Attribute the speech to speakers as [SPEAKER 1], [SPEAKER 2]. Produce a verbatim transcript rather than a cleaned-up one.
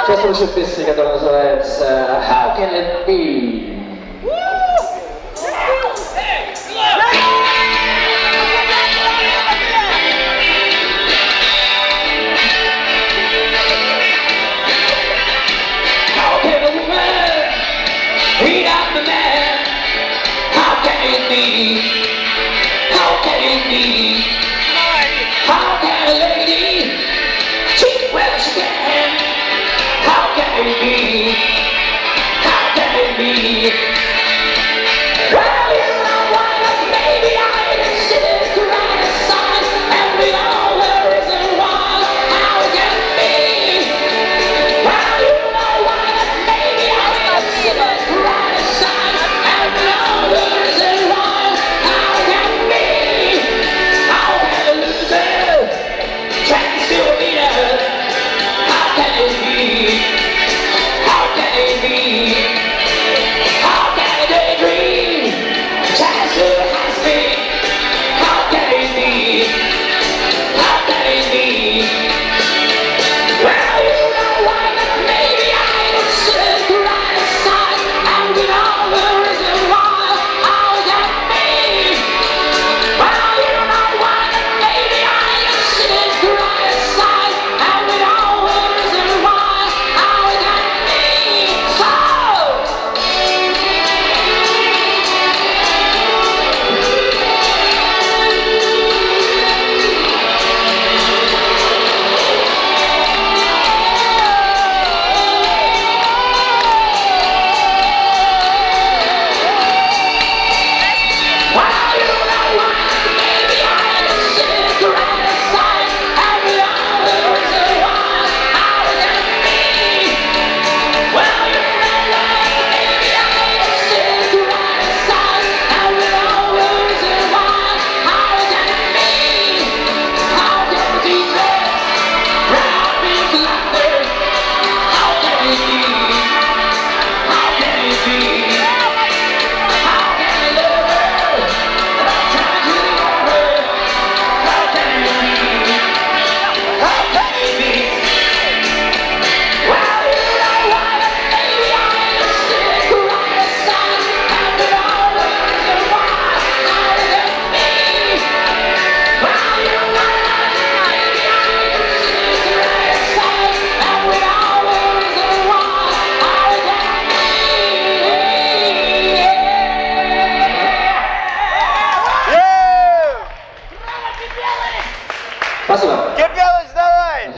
[SPEAKER 1] Just worship this katulad sa it's uh, How Can It Be? How can a woman beat up the man? How can it be? How can it be? How can a lady cheat where she can? How can it be?